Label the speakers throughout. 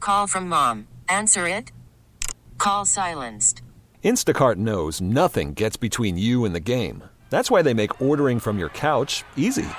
Speaker 1: Call from mom. Answer it. Call silenced.
Speaker 2: Instacart knows nothing gets between you and the game. That's why they make ordering from your couch easy.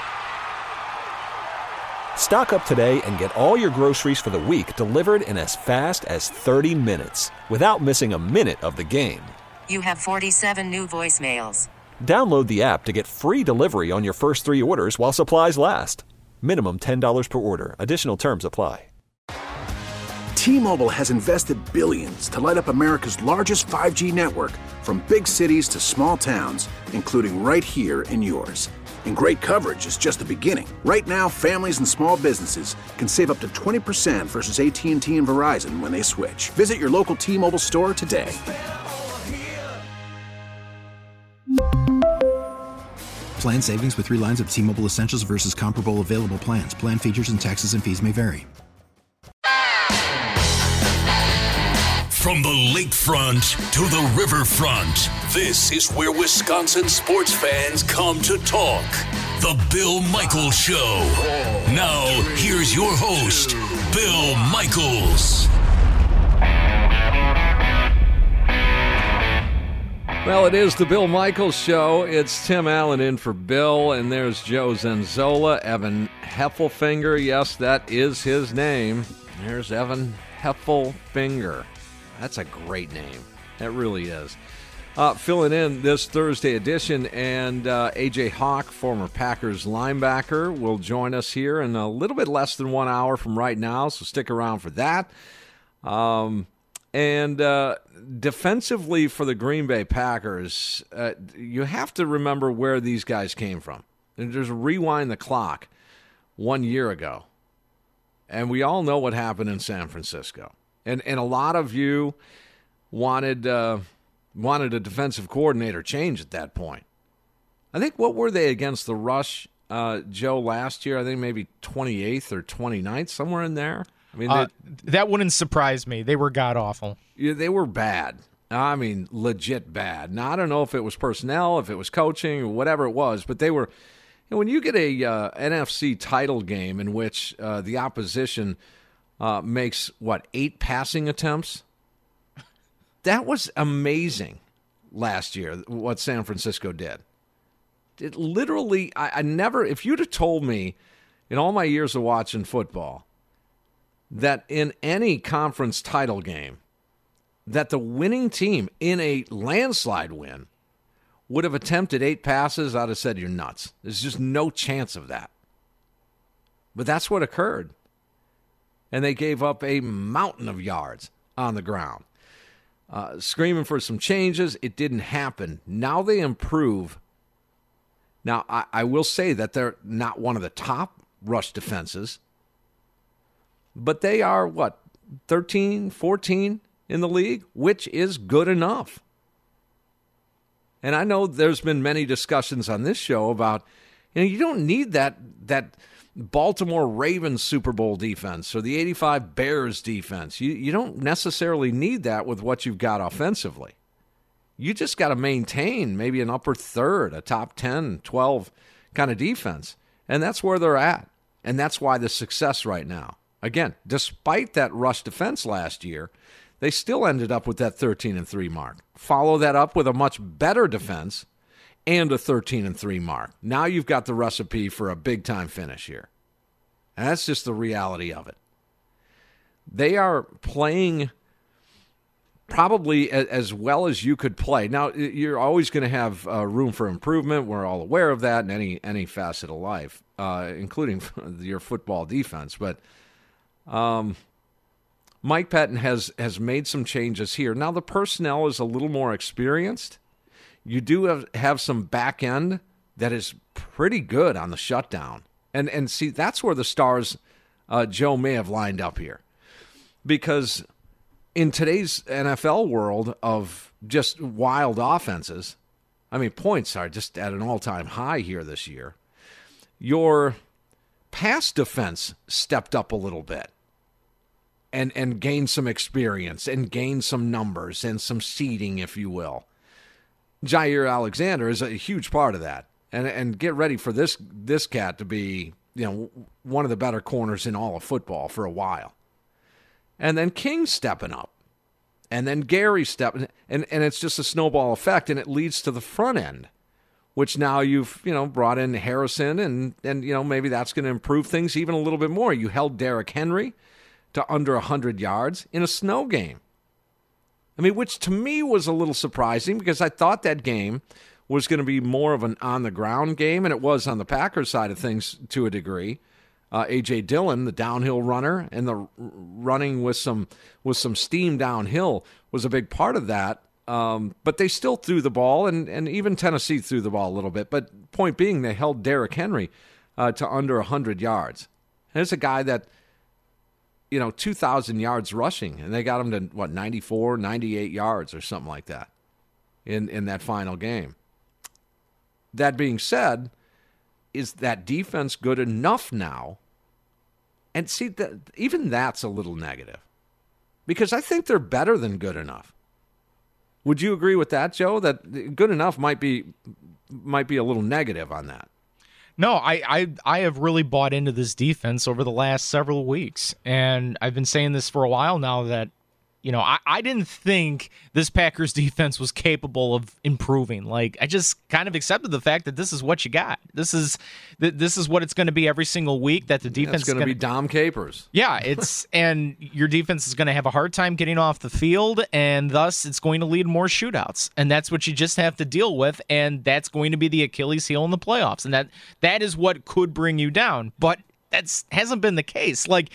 Speaker 2: Stock up today and get all your groceries for the week delivered in as fast as 30 minutes without missing a minute of the game.
Speaker 1: You have 47 new voicemails.
Speaker 2: Download the app to get free delivery on your first 3 orders while supplies last. Minimum $10 per order. Additional terms apply.
Speaker 3: T-Mobile has invested billions to light up America's largest 5G network, from big cities to small towns, including right here in yours. And great coverage is just the beginning. Right now, families and small businesses can save up to 20% versus AT&T and Verizon when they switch. Visit your local T-Mobile store today.
Speaker 4: Plan savings with 3 lines of T-Mobile Essentials versus comparable available plans. Plan features and taxes and fees may vary.
Speaker 5: From the lakefront to the riverfront, this is where Wisconsin sports fans come to talk. The Bill Michaels Show. Now, here's your host, Bill Michaels.
Speaker 6: Well, it is the Bill Michaels Show. It's Tim Allen in for Bill, and there's Joe Zenzola, Evan Heffelfinger. Yes, that is his name. There's Evan Heffelfinger. That's a great name. That really is. Filling in this Thursday edition, and A.J. Hawk, former Packers linebacker, will join us here in a little bit less than 1 hour from right now, so stick around for that. And defensively for the Green Bay Packers, you have to remember where these guys came from. And just rewind the clock 1 year ago, and we all know what happened in San Francisco. And a lot of you wanted a defensive coordinator change at that point. I think, what were they against the rush, Joe, last year? I think maybe 28th or 29th, somewhere in there. I mean,
Speaker 7: that wouldn't surprise me. They were god-awful.
Speaker 6: Yeah, they were bad. I mean, legit bad. Now, I don't know if it was personnel, if it was coaching, or whatever it was, but they were. You know, when you get a NFC title game in which the opposition makes, 8 passing attempts? That was amazing last year, what San Francisco did. It literally, I never, if you'd have told me in all my years of watching football that in any conference title game that the winning team in a landslide win would have attempted 8 passes, I'd have said you're nuts. There's just no chance of that. But that's what occurred. And they gave up a mountain of yards on the ground. Screaming for some changes, it didn't happen. Now they improve. Now, I will say that they're not one of the top rush defenses, but they are, 13, 14 in the league, which is good enough. And I know there's been many discussions on this show about, you don't need that Baltimore Ravens Super Bowl defense or the 85 Bears defense. You don't necessarily need that with what you've got offensively. You just got to maintain maybe an upper third, a top 10, 12 kind of defense. And that's where they're at. And that's why the success right now. Again, despite that rush defense last year, they still ended up with that 13-3 mark. Follow that up with a much better defense and a 13-3 mark. Now you've got the recipe for a big-time finish here. And that's just the reality of it. They are playing probably as well as you could play. Now, you're always going to have room for improvement. We're all aware of that in any facet of life, including your football defense. But Mike Pettine has made some changes here. Now, the personnel is a little more experienced. You do have some back end that is pretty good on the shutdown. And see, that's where the stars, Joe, may have lined up here. Because in today's NFL world of just wild offenses, I mean, points are just at an all-time high here this year. Your pass defense stepped up a little bit and gained some experience and gained some numbers and some seeding, if you will. Jair Alexander is a huge part of that. And get ready for this cat to be, one of the better corners in all of football for a while. and then King stepping up, and then Gary stepping, and it's just a snowball effect, and it leads to the front end, which now you've brought in Harrison, and maybe that's going to improve things even a little bit more. You held Derrick Henry to under 100 yards in a snow game. I mean, which to me was a little surprising because I thought that game was going to be more of an on-the-ground game, and it was on the Packers side of things to a degree. A.J. Dillon, the downhill runner, and the running with some steam downhill was a big part of that. But they still threw the ball, and even Tennessee threw the ball a little bit. But point being, they held Derrick Henry to under 100 yards. And it's a guy that, 2,000 yards rushing, and they got him to, 94, 98 yards or something like that in that final game. That being said, is that defense good enough now? And see, even that's a little negative because I think they're better than good enough. Would you agree with that, Joe? That good enough might be a little negative on that.
Speaker 7: No, I have really bought into this defense over the last several weeks, and I've been saying this for a while now that I didn't think this Packers defense was capable of improving. Like, I just kind of accepted the fact that this is what you got. This is what it's going to be every single week, that the defense
Speaker 6: is going to be Dom Capers.
Speaker 7: Yeah, and your defense is going to have a hard time getting off the field, and thus it's going to lead more shootouts. And that's what you just have to deal with, and that's going to be the Achilles heel in the playoffs. And that is what could bring you down. But that hasn't been the case. Like,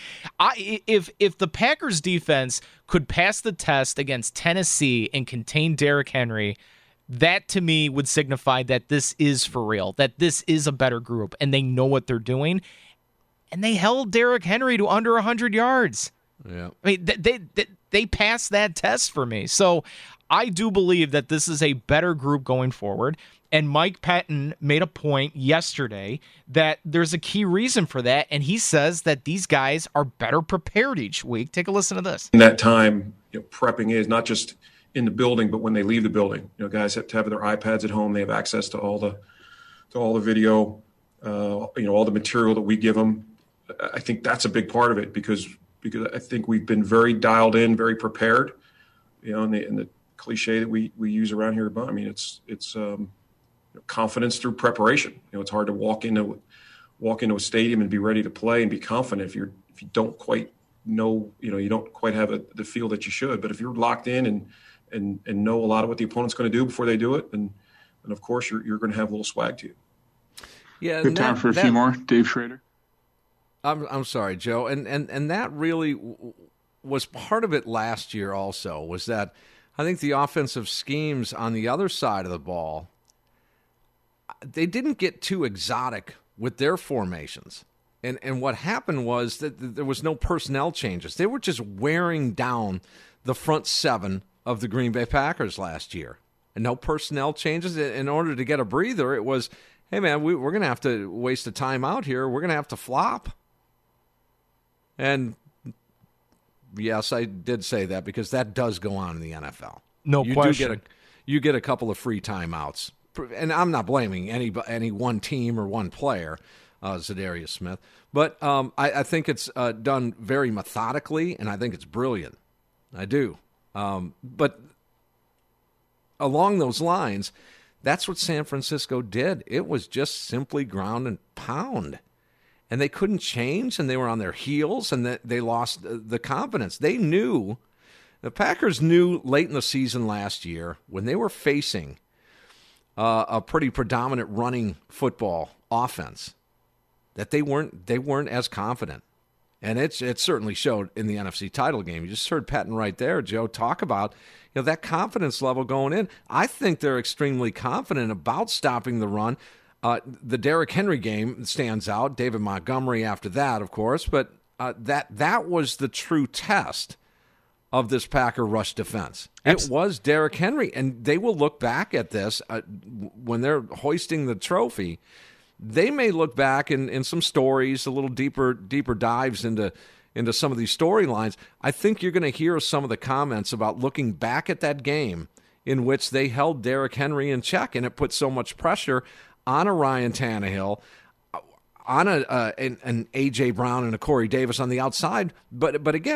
Speaker 7: if the Packers defense could pass the test against Tennessee and contain Derrick Henry, that to me would signify that this is for real, that this is a better group, and they know what they're doing. And they held Derrick Henry to under 100 yards.
Speaker 6: Yeah,
Speaker 7: I mean, they passed that test for me. So I do believe that this is a better group going forward. And Mike Patton made a point yesterday that there's a key reason for that, and he says that these guys are better prepared each week. Take a listen to this.
Speaker 8: In that time, prepping is not just in the building, but when they leave the building. Guys have to have their iPads at home. They have access to all the video, all the material that we give them. I think that's a big part of it because I think we've been very dialed in, very prepared. And the cliche that we use around here, I mean, it's confidence through preparation. It's hard to walk into a stadium and be ready to play and be confident if you don't quite know, you don't quite have the feel that you should. But if you're locked in and know a lot of what the opponent's going to do before they do it, then of course you're going to have a little swag to you.
Speaker 6: Yeah,
Speaker 9: good time for a few more. Dave Schrader.
Speaker 6: I'm sorry, Joe, and that really was part of it last year. Also, was that I think the offensive schemes on the other side of the ball, they didn't get too exotic with their formations. And what happened was that there was no personnel changes. They were just wearing down the front seven of the Green Bay Packers last year. And no personnel changes. In order to get a breather, it was, hey, man, we're going to have to waste a timeout here. We're going to have to flop. And, yes, I did say that because that does go on in the NFL.
Speaker 7: No question.
Speaker 6: You get a couple of free timeouts. And I'm not blaming any one team or one player, Zadarius Smith, but I think it's done very methodically, and I think it's brilliant. I do. But along those lines, that's what San Francisco did. It was just simply ground and pound. And they couldn't change, and they were on their heels, and they lost the confidence. They knew, the Packers knew late in the season last year when they were facing a pretty predominant running football offense, that they weren't as confident. And it certainly showed in the NFC title game. You just heard Patton right there, Joe, talk about that confidence level going in. I think they're extremely confident about stopping the run. The Derrick Henry game stands out. David Montgomery after that, of course. But that was the true test of this Packer rush defense. It was Derrick Henry, and they will look back at this when they're hoisting the trophy. They may look back in some stories, a little deeper dives into some of these storylines. I think you're going to hear some of the comments about looking back at that game in which they held Derrick Henry in check, and it put so much pressure on a Ryan Tannehill, on an A.J. Brown and a Corey Davis on the outside. But again,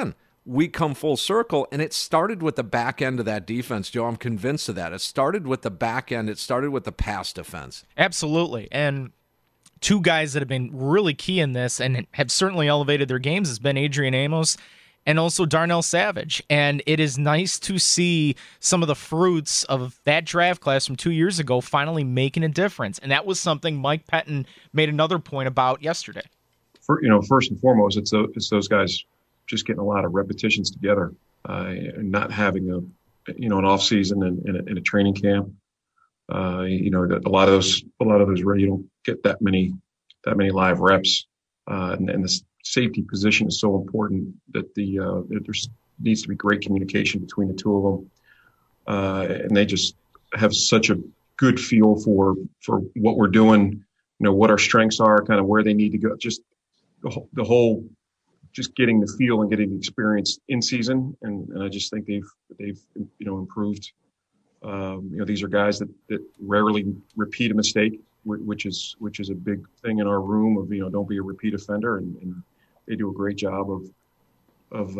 Speaker 6: we come full circle, and it started with the back end of that defense, Joe. I'm convinced of that. It started with the back end. It started with the pass defense.
Speaker 7: Absolutely. And two guys that have been really key in this and have certainly elevated their games has been Adrian Amos and also Darnell Savage. And it is nice to see some of the fruits of that draft class from 2 years ago finally making a difference. And that was something Mike Pettine made another point about yesterday.
Speaker 8: First and foremost, it's those guys just getting a lot of repetitions together, and not having an off season and a training camp. That a lot of those you don't get that many live reps, and the safety position is so important that there needs to be great communication between the two of them, and they just have such a good feel for what we're doing, what our strengths are, kind of where they need to go, just the whole, just getting the feel and getting the experience in season, and I just think they've improved. These are guys that rarely repeat a mistake, which is a big thing in our room of don't be a repeat offender, and they do a great job of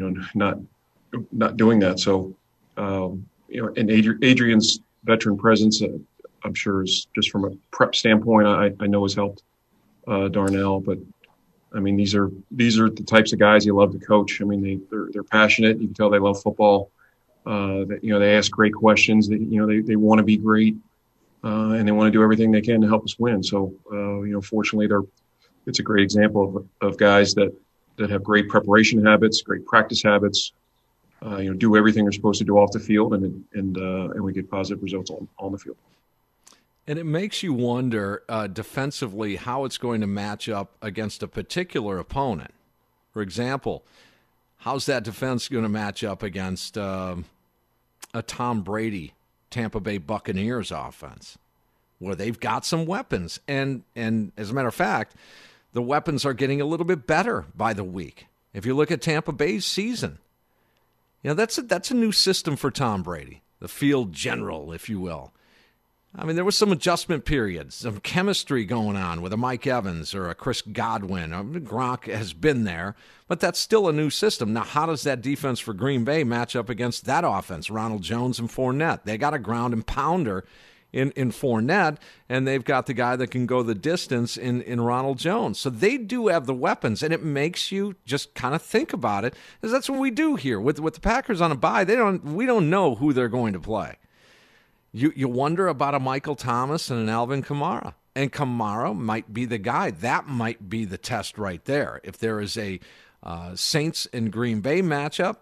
Speaker 8: not doing that. So and Adrian's veteran presence, I'm sure, is just from a prep standpoint, I know has helped Darnell, but I mean, these are the types of guys you love to coach. I mean, they're passionate. You can tell they love football. They ask great questions. They want to be great, and they want to do everything they can to help us win. So, fortunately, it's a great example of guys that have great preparation habits, great practice habits. Do everything they're supposed to do off the field, and we get positive results on the field.
Speaker 6: And it makes you wonder defensively how it's going to match up against a particular opponent. For example, how's that defense going to match up against a Tom Brady Tampa Bay Buccaneers offense, where they've got some weapons? And as a matter of fact, the weapons are getting a little bit better by the week. If you look at Tampa Bay's season, that's a new system for Tom Brady, the field general, if you will. I mean, there was some adjustment periods, some chemistry going on with a Mike Evans or a Chris Godwin. Gronk has been there, but that's still a new system. Now, how does that defense for Green Bay match up against that offense, Ronald Jones and Fournette? They got a ground and pounder in Fournette, and they've got the guy that can go the distance in Ronald Jones. So they do have the weapons, and it makes you just kind of think about it, because that's what we do here. With the Packers on a bye, we don't know who they're going to play. You wonder about a Michael Thomas and an Alvin Kamara. And Kamara might be the guy. That might be the test right there. If there is a Saints and Green Bay matchup,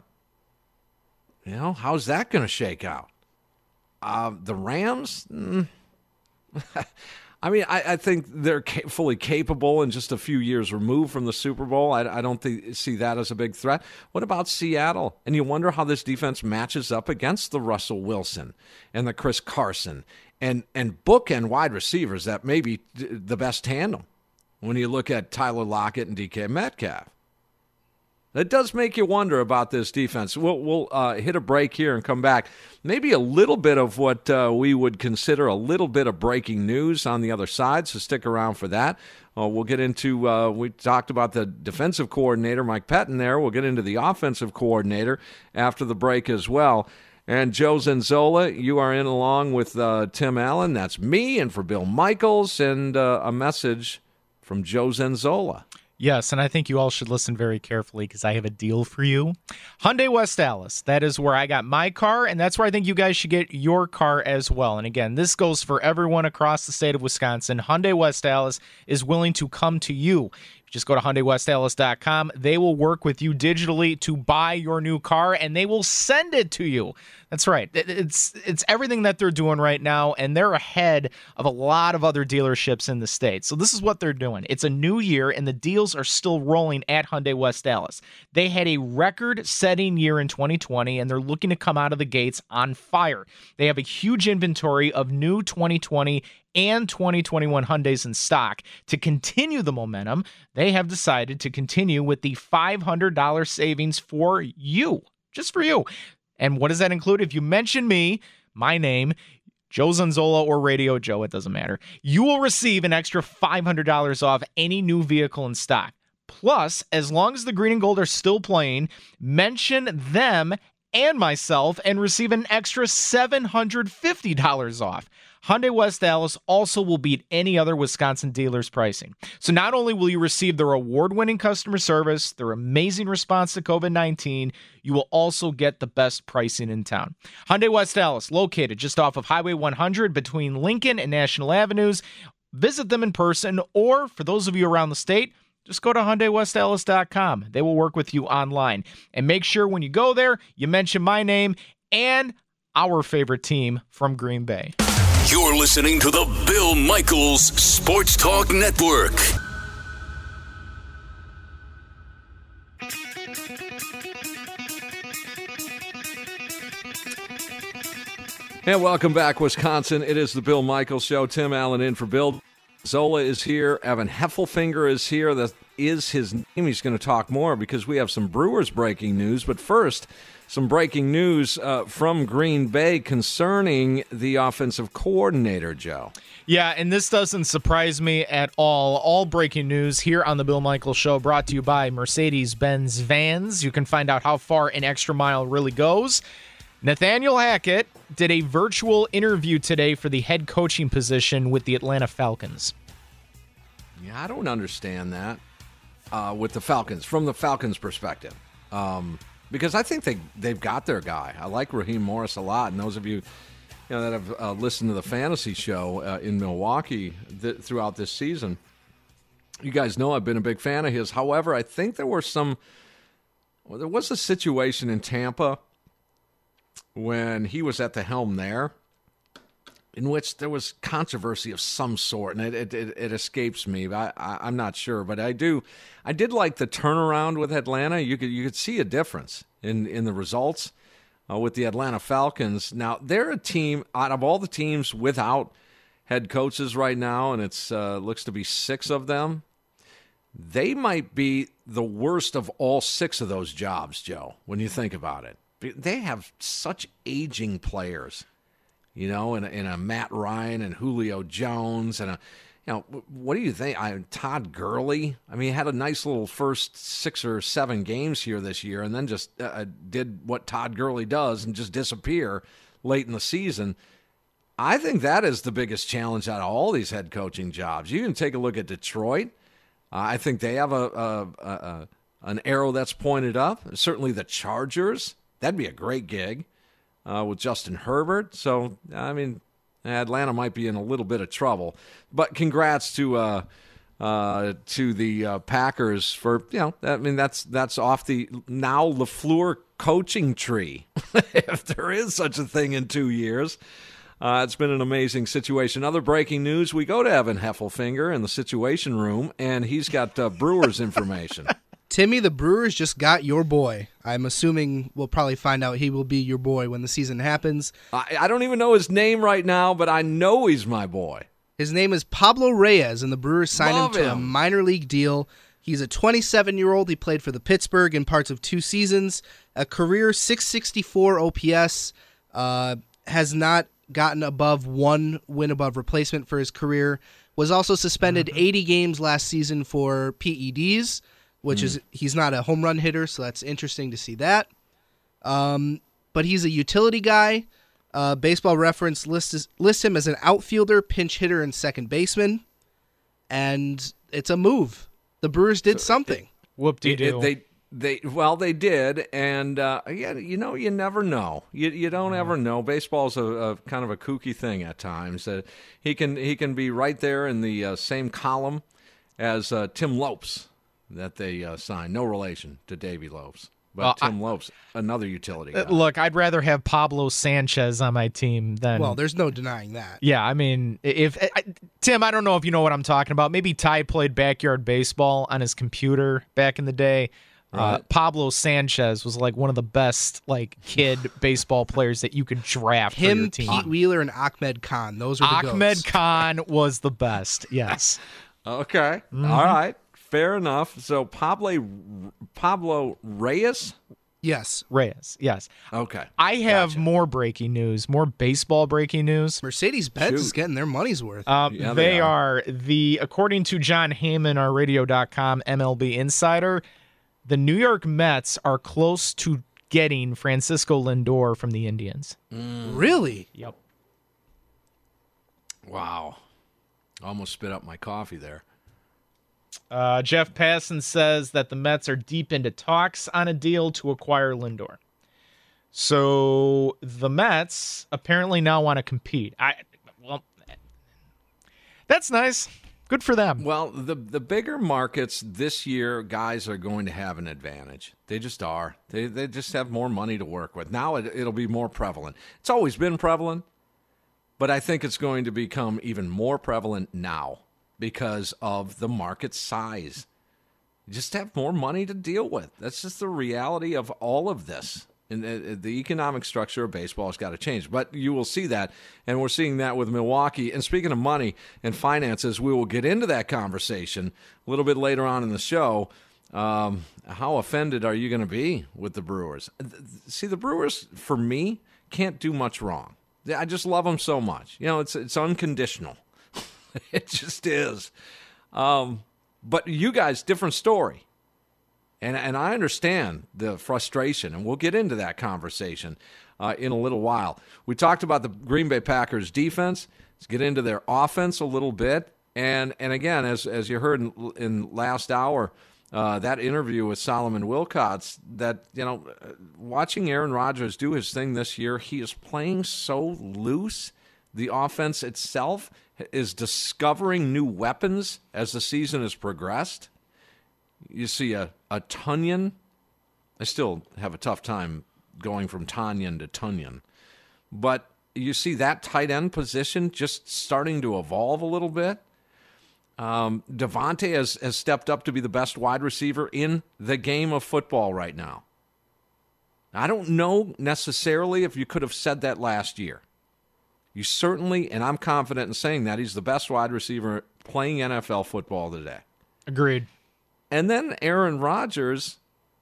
Speaker 6: how's that going to shake out? The Rams? I mean, I think they're fully capable and just a few years removed from the Super Bowl. I don't see that as a big threat. What about Seattle? And you wonder how this defense matches up against the Russell Wilson and the Chris Carson and bookend wide receivers that may be the best tandem when you look at Tyler Lockett and DK Metcalf. That does make you wonder about this defense. We'll hit a break here and come back. Maybe a little bit of what we would consider a little bit of breaking news on the other side, so stick around for that. We'll get into, we talked about the defensive coordinator, Mike Pettine there. We'll get into the offensive coordinator after the break as well. And Joe Zenzola, you are in along with Tim Allen. That's me, and for Bill Michaels, and a message from Joe Zenzola.
Speaker 7: Yes, and I think you all should listen very carefully because I have a deal for you. Hyundai West Allis, that is where I got my car, and that's where I think you guys should get your car as well. And again, this goes for everyone across the state of Wisconsin. Hyundai West Allis is willing to come to you. Just go to HyundaiWestAllis.com. They will work with you digitally to buy your new car, and they will send it to you. That's right. It's everything that they're doing right now, and they're ahead of a lot of other dealerships in the state. So this is what they're doing. It's a new year, and the deals are still rolling at Hyundai West Allis. They had a record-setting year in 2020, and they're looking to come out of the gates on fire. They have a huge inventory of new 2020 and 2021 Hyundais in stock. To continue the momentum, they have decided to continue with the $500 savings for you, just for you. And what does that include? If you mention me, my name, Joe Zenzola or Radio Joe, it doesn't matter, you will receive an extra $500 off any new vehicle in stock. Plus, as long as the green and gold are still playing, mention them and myself and receive an extra $750 off. Hyundai West Allis also will beat any other Wisconsin dealer's pricing. So not only will you receive their award-winning customer service, their amazing response to COVID-19, you will also get the best pricing in town. Hyundai West Allis, located just off of Highway 100 between Lincoln and National Avenues. Visit them in person, or for those of you around the state, just go to HyundaiWestAllis.com. They will work with you online. And make sure when you go there, you mention my name and our favorite team from Green Bay.
Speaker 5: You're listening to the Bill Michaels Sports Talk Network.
Speaker 6: And welcome back, Wisconsin. It is the Bill Michaels Show. Tim Allen in for Bill. Zola is here. Evan Heffelfinger is here. That is his name. He's going to talk more because we have some Brewers breaking news. But first, some breaking news from Green Bay concerning the offensive coordinator, Joe.
Speaker 7: Yeah, and this doesn't surprise me at all. All breaking news here on the Bill Michaels Show, brought to you by Mercedes-Benz Vans. You can find out how far an extra mile really goes. Nathaniel Hackett did a virtual interview today for the head coaching position with the Atlanta Falcons.
Speaker 6: Yeah, I don't understand that with the Falcons, from the Falcons' perspective. Because I think they've got their guy. I like Raheem Morris a lot, and those of you that have listened to the fantasy show in Milwaukee throughout this season, you guys know I've been a big fan of his. However, I think there was a situation in Tampa when he was at the helm there, in which there was controversy of some sort, and it escapes me. I'm not sure, but I did like the turnaround with Atlanta. You could see a difference in the results with the Atlanta Falcons. Now they're a team out of all the teams without head coaches right now, and it's looks to be 6 of them. They might be the worst of all 6 of those jobs, Joe, when you think about it. They have such aging players, in a Matt Ryan and Julio Jones and what do you think? Todd Gurley. I mean, he had a nice little first 6 or 7 games here this year, and then just did what Todd Gurley does and just disappear late in the season. I think that is the biggest challenge out of all these head coaching jobs. You can take a look at Detroit. I think they have an arrow that's pointed up. Certainly the Chargers. That'd be a great gig with Justin Herbert. So, I mean, Atlanta might be in a little bit of trouble. But congrats to the Packers for, I mean, that's off the now LaFleur coaching tree, if there is such a thing in 2 years. It's been an amazing situation. Other breaking news, we go to Evan Heffelfinger in the Situation Room, and he's got Brewers information.
Speaker 10: Timmy, the Brewers just got your boy. I'm assuming we'll probably find out he will be your boy when the season happens.
Speaker 6: I don't even know his name right now, but I know he's my boy.
Speaker 10: His name is Pablo Reyes, and the Brewers signed him to a minor league deal. He's a 27-year-old. He played for the Pittsburgh in parts of 2 seasons. A career .664 OPS. Has not gotten above 1 win above replacement for his career. Was also suspended 80 games last season for PEDs. Which is, he's not a home run hitter, so that's interesting to see that. But he's a utility guy. Baseball Reference lists him as an outfielder, pinch hitter, and second baseman. And it's a move. The Brewers did something.
Speaker 7: Whoop-de-doo.
Speaker 6: They did, and you never know. You don't ever know. Baseball's a kind of a kooky thing at times. He can be right there in the same column as Tim Lopes that they signed. No relation to Davey Lopes. But Tim Lopes, another utility guy.
Speaker 7: Look, I'd rather have Pablo Sanchez on my team than...
Speaker 10: Well, there's no denying that.
Speaker 7: Yeah, I mean, Tim, I don't know if you know what I'm talking about. Maybe Ty played backyard baseball on his computer back in the day. Right. Pablo Sanchez was like one of the best kid baseball players that you could draft for your team.
Speaker 10: Pete Wheeler, and Ahmed Khan. Those were the goats.
Speaker 7: Ahmed Khan was the best, yes.
Speaker 6: Okay, all right. Fair enough. So Pablo Reyes?
Speaker 10: Yes.
Speaker 7: Reyes, yes.
Speaker 6: Okay.
Speaker 7: I have more breaking news, more baseball breaking news.
Speaker 10: Mercedes-Benz is getting their money's worth.
Speaker 7: They are. According to John Heyman, our radio.com MLB insider, the New York Mets are close to getting Francisco Lindor from the Indians.
Speaker 10: Really?
Speaker 7: Yep.
Speaker 6: Wow. Almost spit up my coffee there.
Speaker 7: Jeff Passan says that the Mets are deep into talks on a deal to acquire Lindor. So the Mets apparently now want to compete. Well, that's nice. Good for them.
Speaker 6: Well, the bigger markets this year, guys are going to have an advantage. They just are. They just have more money to work with. Now it'll be more prevalent. It's always been prevalent, but I think it's going to become even more prevalent now because of the market size. You just have more money to deal with. That's just the reality of all of this. And the economic structure of baseball has got to change. But you will see that, and we're seeing that with Milwaukee. And speaking of money and finances, we will get into that conversation a little bit later on in the show. How offended are you going to be with the Brewers? See, the Brewers, for me, can't do much wrong. I just love them so much. You know, it's unconditional. It just is. But you guys, different story. And I understand the frustration, and we'll get into that conversation in a little while. We talked about the Green Bay Packers defense. Let's get into their offense a little bit. And again, as you heard in last hour, that interview with Solomon Wilcots, that, you know, watching Aaron Rodgers do his thing this year, he is playing so loose. The offense itself is discovering new weapons as the season has progressed. You see a Tunyon. I still have a tough time going from Tanyan to Tunyon. But you see that tight end position just starting to evolve a little bit. Devontae has stepped up to be the best wide receiver in the game of football right now. I don't know necessarily if you could have said that last year. You certainly, and I'm confident in saying that, he's the best wide receiver playing NFL football today.
Speaker 7: Agreed.
Speaker 6: And then Aaron Rodgers,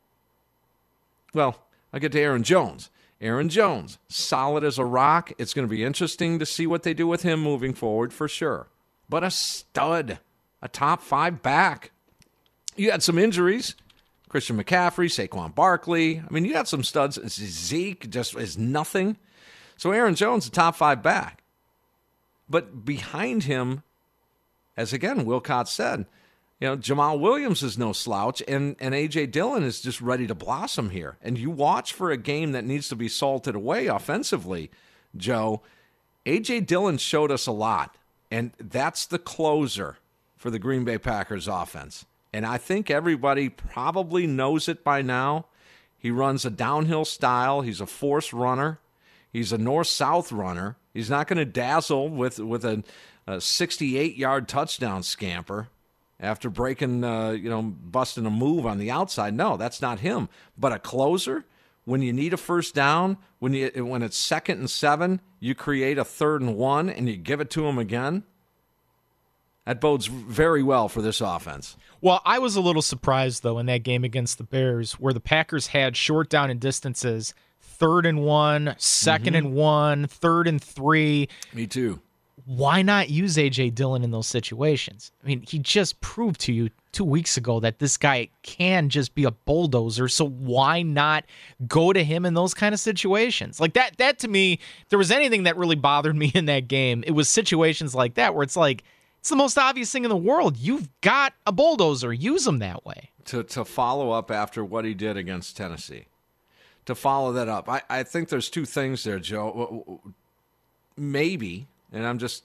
Speaker 6: well, I'll get to Aaron Jones. Aaron Jones, solid as a rock. It's going to be interesting to see what they do with him moving forward for sure. But a stud, a top 5 back. You had some injuries. Christian McCaffrey, Saquon Barkley. I mean, you had some studs. Zeke just is nothing. So Aaron Jones, a top 5 back. But behind him, as again Wilcots said, you know, Jamal Williams is no slouch, and A.J. Dillon is just ready to blossom here. And you watch for a game that needs to be salted away offensively, Joe. A.J. Dillon showed us a lot, and that's the closer for the Green Bay Packers offense. And I think everybody probably knows it by now. He runs a downhill style. He's a force runner. He's a north-south runner. He's not going to dazzle with a 68-yard touchdown scamper after breaking, busting a move on the outside. No, that's not him. But a closer, when you need a first down, when it's 2nd and 7, you create a 3rd and 1, and you give it to him again. That bodes very well for this offense.
Speaker 7: Well, I was a little surprised, though, in that game against the Bears, where the Packers had short down and distances, 3rd and 1, 2nd and 1, 3rd and 3.
Speaker 6: Me too.
Speaker 7: Why not use A.J. Dillon in those situations? I mean, he just proved to you 2 weeks ago that this guy can just be a bulldozer, so why not go to him in those kind of situations? Like that to me, if there was anything that really bothered me in that game, it was situations like that where it's like, it's the most obvious thing in the world. You've got a bulldozer. Use him that way.
Speaker 6: To follow up after what he did against Tennessee. To follow that up. I think there's 2 things there, Joe. Maybe, and I'm just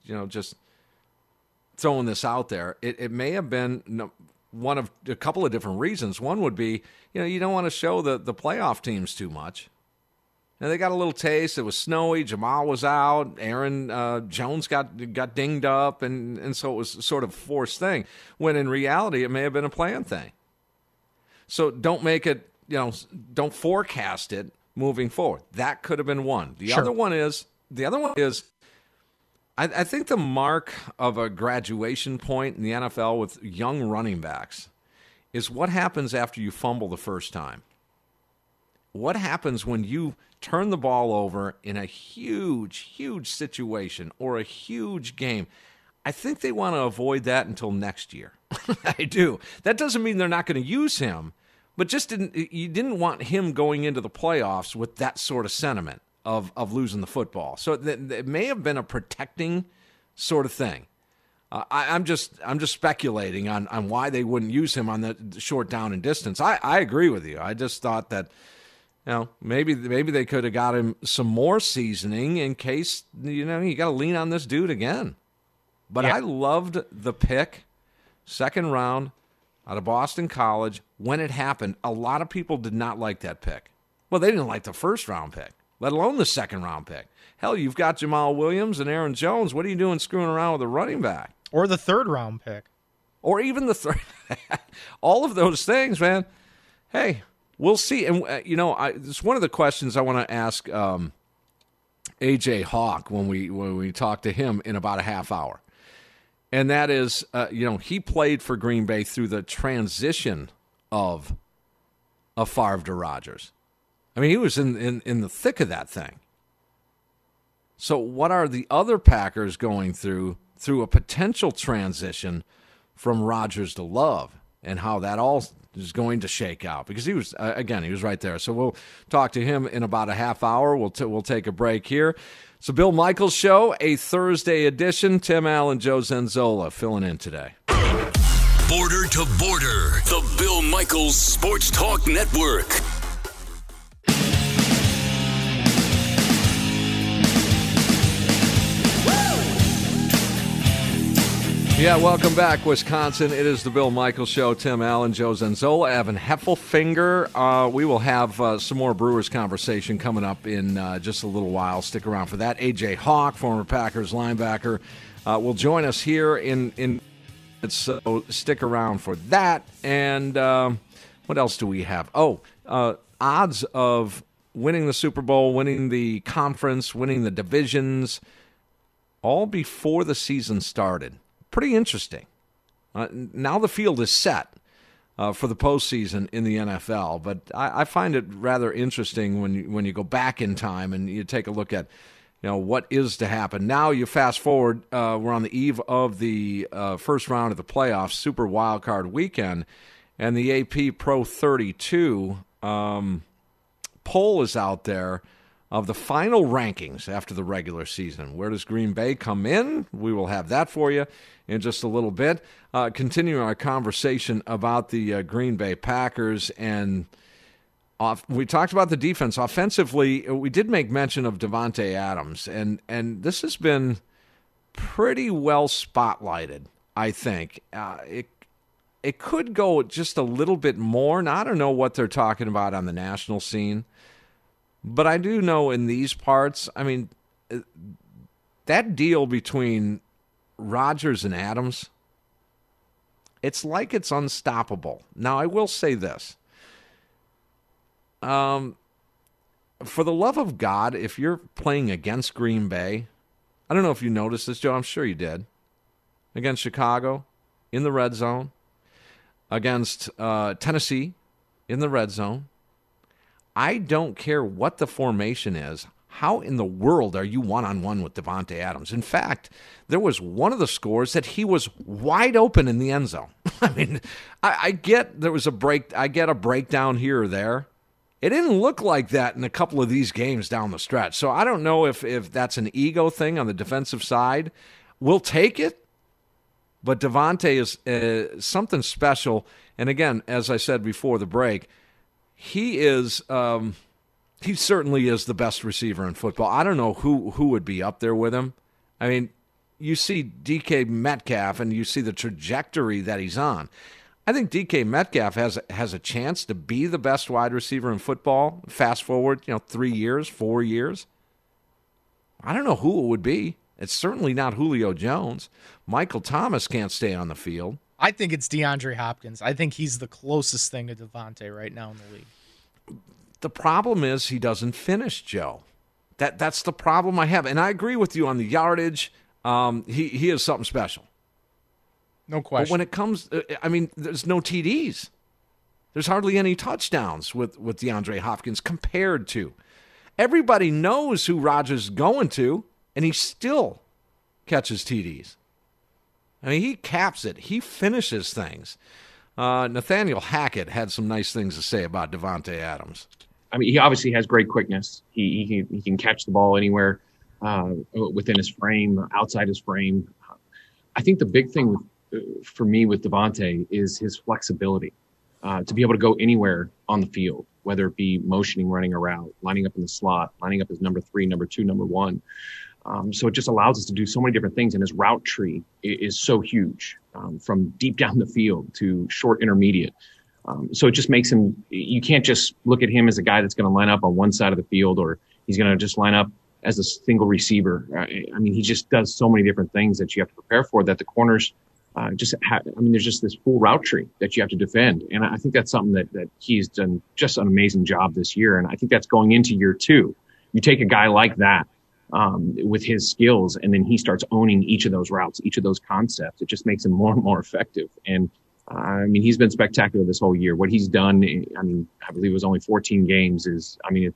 Speaker 6: throwing this out there, it may have been one of a couple of different reasons. One would be, you don't want to show the playoff teams too much. Now, they got a little taste. It was snowy. Jamal was out. Aaron Jones got dinged up, and so it was sort of a forced thing, when in reality it may have been a planned thing. So don't make it, don't forecast it moving forward. That could have been one. The other one is, I think the mark of a graduation point in the NFL with young running backs is what happens after you fumble the first time. what happens when you turn the ball over in a huge, huge situation or a huge game. I think they want to avoid that until next year. I do. That doesn't mean they're not going to use him, but you didn't want him going into the playoffs with that sort of sentiment of losing the football. So it may have been a protecting sort of thing. I'm just speculating on why they wouldn't use him on the short down and distance. I agree with you. I just thought that, maybe they could have got him some more seasoning in case, you got to lean on this dude again. But yeah. I loved the pick, second round, out of Boston College. When it happened, a lot of people did not like that pick. Well, they didn't like the first round pick, let alone the second round pick. Hell, you've got Jamal Williams and Aaron Jones. What are you doing screwing around with a running back?
Speaker 7: Or the third round pick.
Speaker 6: Or even the third. All of those things, man. Hey, we'll see. And, it's one of the questions I want to ask A.J. Hawk when we talk to him in about a half hour. And that is, he played for Green Bay through the transition of Favre to Rodgers. I mean, he was in the thick of that thing. So what are the other Packers going through a potential transition from Rodgers to Love, and how that all is going to shake out? Because he was right there. So we'll talk to him in about a half hour. We'll take a break here. It's the Bill Michaels Show, a Thursday edition. Tim Allen, Joe Zenzola filling in today.
Speaker 5: Border to Border, the Bill Michaels Sports Talk Network.
Speaker 6: Yeah, welcome back, Wisconsin. It is the Bill Michaels Show. Tim Allen, Joe Zenzola, Evan Heffelfinger. We will have some more Brewers conversation coming up in just a little while. Stick around for that. A.J. Hawk, former Packers linebacker, will join us here in so stick around for that. And what else do we have? Odds of winning the Super Bowl, winning the conference, winning the divisions, all before the season started. Pretty interesting. Now the field is set for the postseason in the NFL, but I find it rather interesting when you go back in time and you take a look at what is to happen. Now you fast forward, we're on the eve of the first round of the playoffs, Super Wild Card Weekend, and the AP Pro 32 poll is out there of the final rankings after the regular season. Where does Green Bay come in? We will have that for you in just a little bit. Continuing our conversation about the Green Bay Packers, and we talked about the defense. Offensively, we did make mention of Davante Adams, and this has been pretty well spotlighted, I think. It could go just a little bit more. Now, I don't know what they're talking about on the national scene, but I do know in these parts, I mean, that deal between Rodgers and Adams, it's like it's unstoppable. Now, I will say this. For the love of God, if you're playing against Green Bay, I don't know if you noticed this, Joe. I'm sure you did. Against Chicago in the red zone. Against Tennessee in the red zone. I don't care what the formation is. How in the world are you one-on-one with Davante Adams? In fact, there was one of the scores that he was wide open in the end zone. I mean, I get there was a break. I get a breakdown here or there. It didn't look like that in a couple of these games down the stretch. So I don't know if that's an ego thing on the defensive side. We'll take it. But Davante is something special. And again, as I said before the break, he certainly is the best receiver in football. I don't know who would be up there with him. I mean, you see DK Metcalf and you see the trajectory that he's on. I think DK Metcalf has a chance to be the best wide receiver in football. Fast forward, 3 years, 4 years. I don't know who it would be. It's certainly not Julio Jones. Michael Thomas can't stay on the field.
Speaker 7: I think it's DeAndre Hopkins. I think he's the closest thing to Davante right now in the league.
Speaker 6: The problem is he doesn't finish, Joe. That's the problem I have. And I agree with you on the yardage. He is something special.
Speaker 7: No question.
Speaker 6: But when it comes, there's no TDs. There's hardly any touchdowns with DeAndre Hopkins compared to. Everybody knows who Rodgers is going to, and he still catches TDs. I mean, he caps it. He finishes things. Nathaniel Hackett had some nice things to say about Davante Adams.
Speaker 11: I mean, he obviously has great quickness. He can catch the ball anywhere within his frame, outside his frame. I think the big thing for me with Davante is his flexibility to be able to go anywhere on the field, whether it be motioning, running a route, lining up in the slot, lining up as number 3, number 2, number 1. So it just allows us to do so many different things. And his route tree is so huge, from deep down the field to short intermediate. So it just makes him, you can't just look at him as a guy that's going to line up on one side of the field, or he's going to just line up as a single receiver. I mean, he just does so many different things that you have to prepare for, that the corners there's just this full route tree that you have to defend. And I think that's something that he's done just an amazing job this year. And I think that's going into year 2. You take a guy like that, with his skills, and then he starts owning each of those routes, each of those concepts. It just makes him more and more effective. And I mean, he's been spectacular this whole year. What he's done, I mean, I believe it was only 14 games it's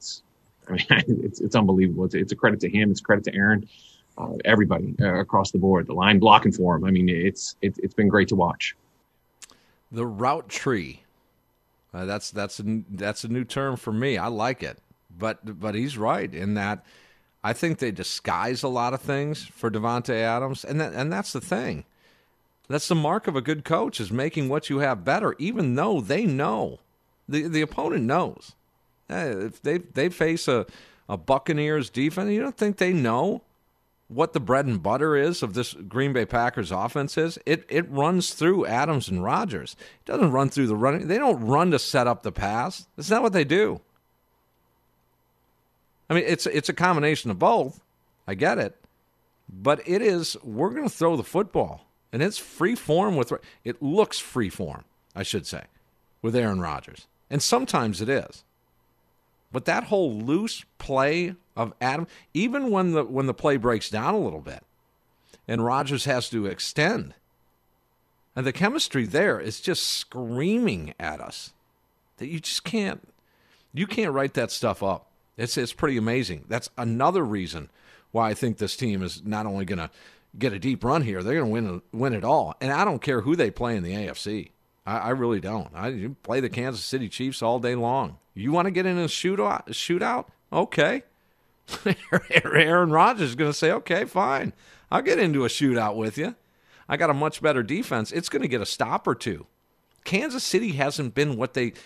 Speaker 11: unbelievable. It's a credit to him. It's a credit to Aaron, everybody across the board, the line blocking for him. I mean, it's been great to watch.
Speaker 6: The route tree. That's a new term for me. I like it. But he's right in that I think they disguise a lot of things for Davante Adams, and that's the thing. That's the mark of a good coach, is making what you have better, even though they know. The opponent knows. If they face a Buccaneers defense, you don't think they know what the bread and butter is of this Green Bay Packers offense is? It runs through Adams and Rodgers. It doesn't run through the running. They don't run to set up the pass. That's not what they do. I mean, it's a combination of both. I get it. But it is, we're going to throw the football. And it's free form it looks free form, I should say, with Aaron Rodgers. And sometimes it is. But that whole loose play of Adam, even when the play breaks down a little bit and Rodgers has to extend, and the chemistry there is just screaming at us that you just can't write that stuff up. It's pretty amazing. That's another reason why I think this team is not only going to get a deep run here, they're going to win it all. And I don't care who they play in the AFC. I really don't. You play the Kansas City Chiefs all day long. You want to get in a shootout? Okay. Aaron Rodgers is going to say, okay, fine. I'll get into a shootout with you. I got a much better defense. It's going to get a stop or two. Kansas City hasn't been what they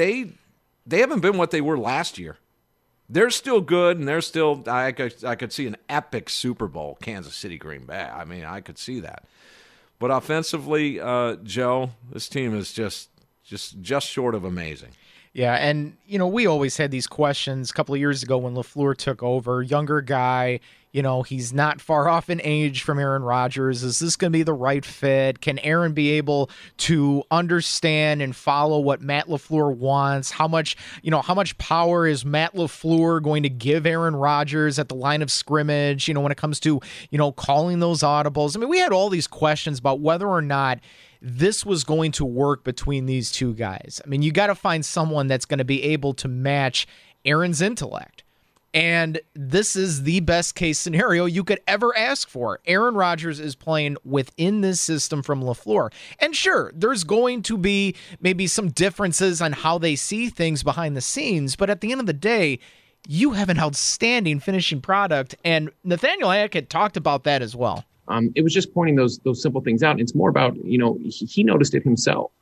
Speaker 6: haven't been what they were last year. They're still good, and they're still. I could see an epic Super Bowl, Kansas City, Green Bay. I mean, I could see that. But offensively, Joe, this team is just short of amazing.
Speaker 7: Yeah, and, we always had these questions a couple of years ago when LaFleur took over. Younger guy, he's not far off in age from Aaron Rodgers. Is this going to be the right fit? Can Aaron be able to understand and follow what Matt LaFleur wants? How much power is Matt LaFleur going to give Aaron Rodgers at the line of scrimmage, when it comes to, calling those audibles? I mean, we had all these questions about whether or not this was going to work between these two guys. I mean, you got to find someone that's going to be able to match Aaron's intellect. And this is the best case scenario you could ever ask for. Aaron Rodgers is playing within this system from LaFleur. And sure, there's going to be maybe some differences on how they see things behind the scenes, but at the end of the day, you have an outstanding finishing product. And Nathaniel Hackett talked about that as well.
Speaker 11: It was just pointing those simple things out. It's more about, he noticed it himself.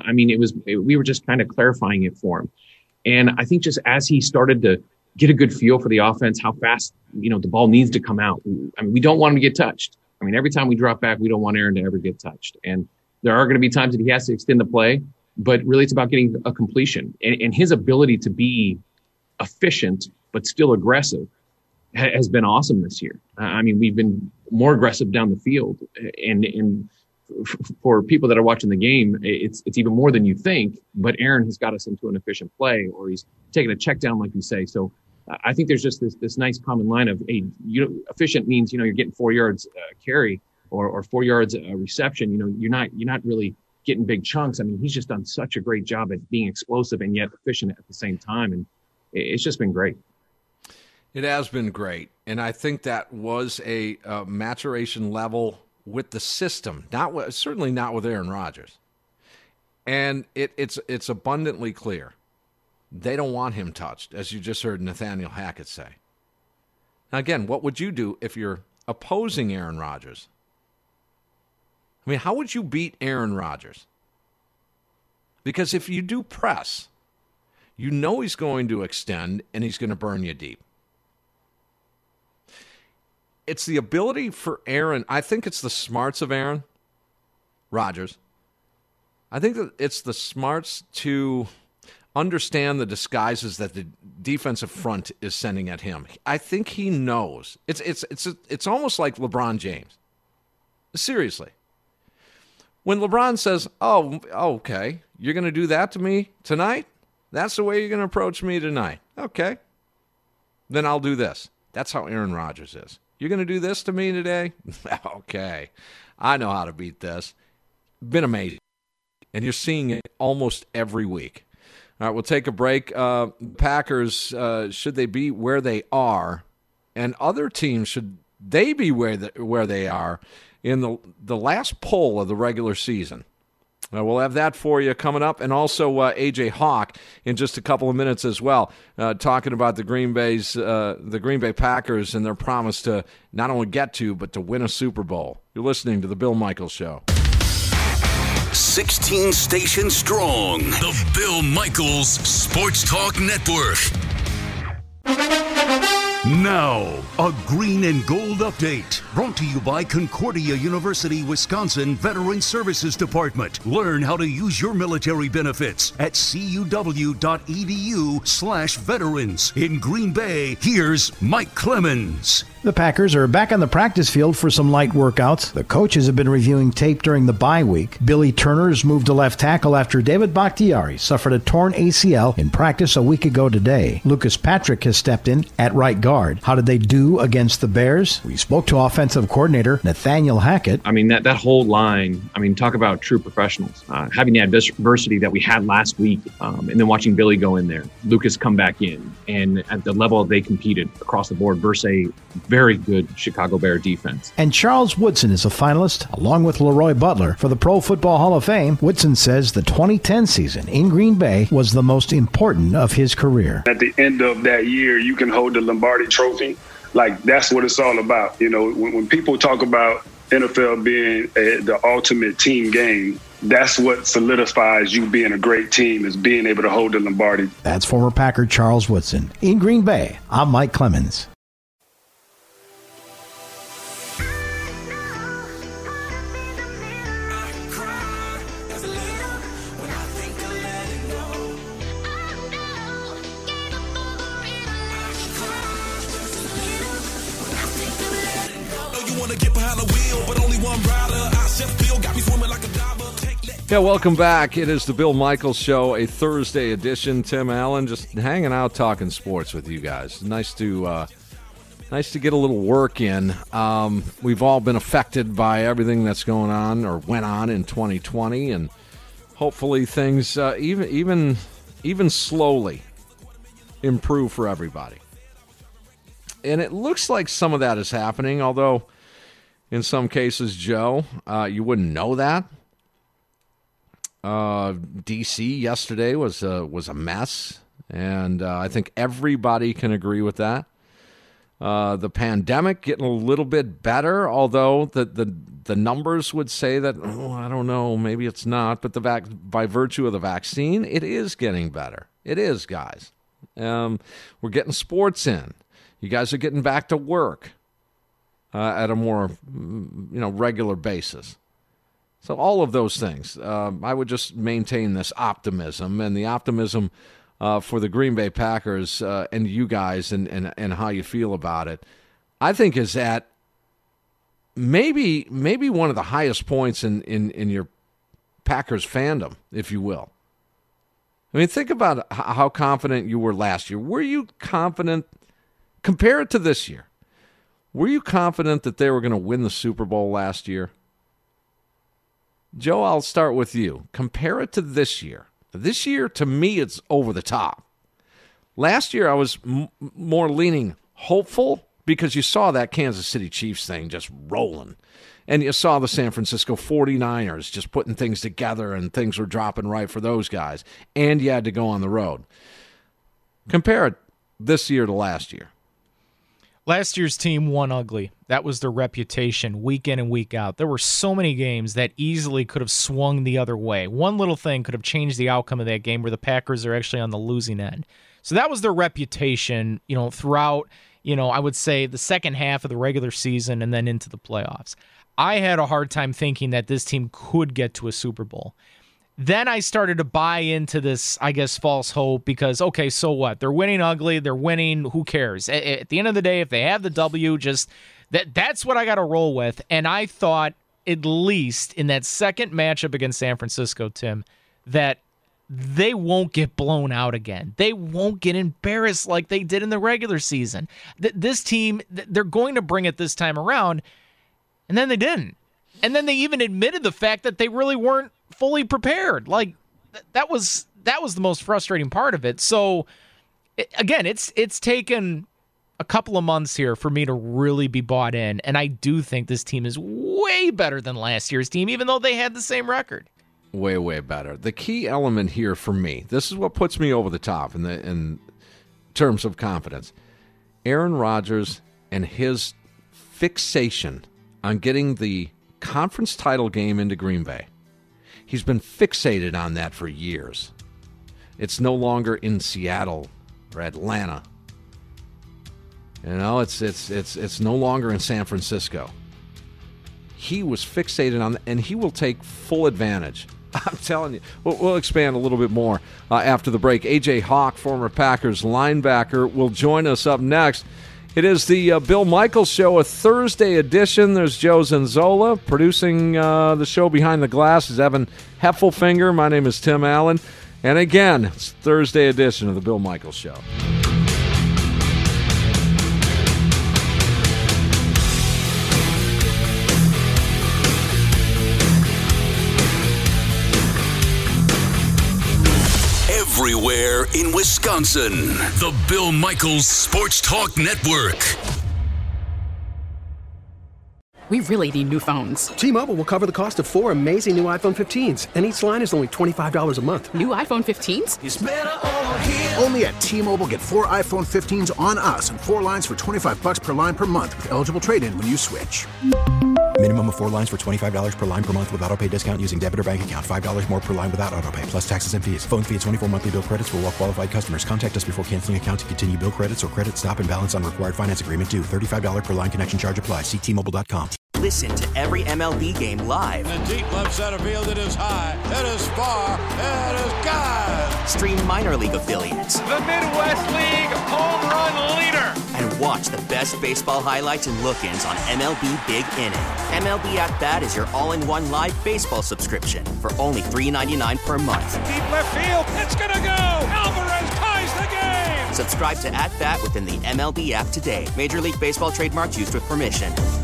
Speaker 11: We were just kind of clarifying it for him. And I think just as he started to get a good feel for the offense, how fast, the ball needs to come out. We don't want him to get touched. Every time we drop back, we don't want Aaron to ever get touched. And there are going to be times that he has to extend the play, but really it's about getting a completion. And his ability to be efficient, but still aggressive has been awesome this year. We've been more aggressive down the field, and for people that are watching the game, it's even more than you think, but Aaron has got us into an efficient play, or he's taking a check down, like you say. So I think there's just this nice common line of, hey, efficient means, you're getting 4 yards carry or 4 yards reception. You're not really getting big chunks. I mean, he's just done such a great job at being explosive and yet efficient at the same time. And it's just been great.
Speaker 6: It has been great. And I think that was a maturation level with the system, certainly not with Aaron Rodgers. And it's abundantly clear. They don't want him touched, as you just heard Nathaniel Hackett say. Now, again, what would you do if you're opposing Aaron Rodgers? I mean, how would you beat Aaron Rodgers? Because if you do press, you know he's going to extend and he's going to burn you deep. It's the ability for Aaron. I think it's the smarts of Aaron Rodgers. I think that it's the smarts to understand the disguises that the defensive front is sending at him. I think he knows. It's almost like LeBron James. Seriously. When LeBron says, "Oh, okay, you're going to do that to me tonight? That's the way you're going to approach me tonight. Okay. Then I'll do this." That's how Aaron Rodgers is. You're going to do this to me today? Okay. I know how to beat this. Been amazing. And you're seeing it almost every week. All right, we'll take a break. Packers, should they be where they are? And other teams, should they be where they are in the last poll of the regular season? We'll have that for you coming up. And also A.J. Hawk in just a couple of minutes as well, talking about the Green Bay Packers and their promise to not only get to, but to win a Super Bowl. You're listening to The Bill Michaels Show.
Speaker 5: 16 stations strong. The Bill Michaels Sports Talk Network. Now, a green and gold update brought to you by Concordia University, Wisconsin Veteran Services Department. Learn how to use your military benefits at cuw.edu/veterans. In Green Bay, here's Mike Clemens.
Speaker 12: The Packers are back on the practice field for some light workouts. The coaches have been reviewing tape during the bye week. Billy Turner has moved to left tackle after David Bakhtiari suffered a torn ACL in practice a week ago today. Lucas Patrick has stepped in at right guard. How did they do against the Bears? We spoke to offensive coordinator Nathaniel Hackett.
Speaker 11: I mean, that whole line, talk about true professionals. Having the adversity that we had last week, and then watching Billy go in there, Lucas come back in, and at the level they competed across the board versus a very good Chicago Bear defense.
Speaker 12: And Charles Woodson is a finalist, along with Leroy Butler, for the Pro Football Hall of Fame. Woodson says the 2010 season in Green Bay was the most important of his career.
Speaker 13: At the end of that year, you can hold the Lombardi Trophy. Like, that's what it's all about. When people talk about NFL being the ultimate team game, that's what solidifies you being a great team, is being able to hold the Lombardi.
Speaker 12: That's former Packer Charles Woodson. In Green Bay, I'm Mike Clemens.
Speaker 6: Yeah, welcome back. It is the Bill Michaels Show, a Thursday edition. Tim Allen just hanging out talking sports with you guys. Nice to get a little work in. We've all been affected by everything that's going on or went on in 2020, and hopefully things even slowly improve for everybody. And it looks like some of that is happening, although in some cases, Joe, you wouldn't know that. D.C. yesterday was a mess, and I think everybody can agree with that. The pandemic getting a little bit better, although the numbers would say that, I don't know, maybe it's not, but by virtue of the vaccine, it is getting better. It is, guys. We're getting sports in. You guys are getting back to work at a more regular basis. So all of those things, I would just maintain this optimism, and the optimism for the Green Bay Packers and you guys and how you feel about it, I think is at maybe one of the highest points in your Packers fandom, if you will. I mean, think about how confident you were last year. Were you confident, compare it to this year, were you confident that they were going to win the Super Bowl last year? Joe, I'll start with you. Compare it to this year. This year, to me, it's over the top. Last year, I was more leaning hopeful because you saw that Kansas City Chiefs thing just rolling. And you saw the San Francisco 49ers just putting things together, and things were dropping right for those guys. And you had to go on the road. Compare it this year to last year.
Speaker 7: Last year's team won ugly. That was their reputation week in and week out. There were so many games that easily could have swung the other way. One little thing could have changed the outcome of that game where the Packers are actually on the losing end. So that was their reputation, throughout, I would say the second half of the regular season and then into the playoffs. I had a hard time thinking that this team could get to a Super Bowl. Then I started to buy into this, I guess, false hope because, okay, so what? They're winning ugly. They're winning. Who cares? At the end of the day, if they have the W, that's what I got to roll with. And I thought, at least in that second matchup against San Francisco, Tim, that they won't get blown out again. They won't get embarrassed like they did in the regular season. This team, they're going to bring it this time around, and then they didn't. And then they even admitted the fact that they really weren't fully prepared. Like that was the most frustrating part of it. So again, it's taken a couple of months here for me to really be bought in, and I do think this team is way better than last year's team, even though they had the same record.
Speaker 6: Way, way better. The key element here for me, this is what puts me over the top in terms of confidence. Aaron Rodgers and his fixation on getting the conference title game into Green Bay. He's been fixated on that for years. It's no longer in Seattle or Atlanta. It's no longer in San Francisco. He was fixated on that, and he will take full advantage. I'm telling you. We'll expand a little bit more after the break. A.J. Hawk, former Packers linebacker, will join us up next. It is the Bill Michaels Show, a Thursday edition. There's Joe Zanzola. Producing the show behind the glass is Evan Heffelfinger. My name is Tim Allen. And again, it's Thursday edition of the Bill Michaels Show.
Speaker 5: Everywhere in Wisconsin. The Bill Michaels Sports Talk Network.
Speaker 14: We really need new phones.
Speaker 15: T-Mobile will cover the cost of 4 amazing new iPhone 15s, and each line is only $25 a month.
Speaker 14: New iPhone 15s?
Speaker 3: It's better over here. Only at T-Mobile, get 4 iPhone 15s on us and 4 lines for $25 per line per month with eligible trade-in when you switch.
Speaker 4: Minimum of 4 lines for $25 per line per month with autopay discount using debit or bank account. $5 more per line without autopay, plus taxes and fees. Phone fee at 24 monthly bill credits for well-qualified customers. Contact us before canceling account to continue bill credits or credit stop and balance on required finance agreement due. $35 per line connection charge applies. See T-Mobile.com.
Speaker 16: Listen to every MLB game live.
Speaker 17: In the deep left center field, it is high, it is far, it is gone.
Speaker 16: Stream minor league affiliates.
Speaker 17: The Midwest League home run leader.
Speaker 16: And watch the best baseball highlights and look-ins on MLB Big Inning. MLB At Bat is your all-in-one live baseball subscription for only $3.99 per month.
Speaker 17: Deep left field, it's gonna go. Alvarez ties the game.
Speaker 16: Subscribe to At Bat within the MLB app today. Major League Baseball trademarks used with permission.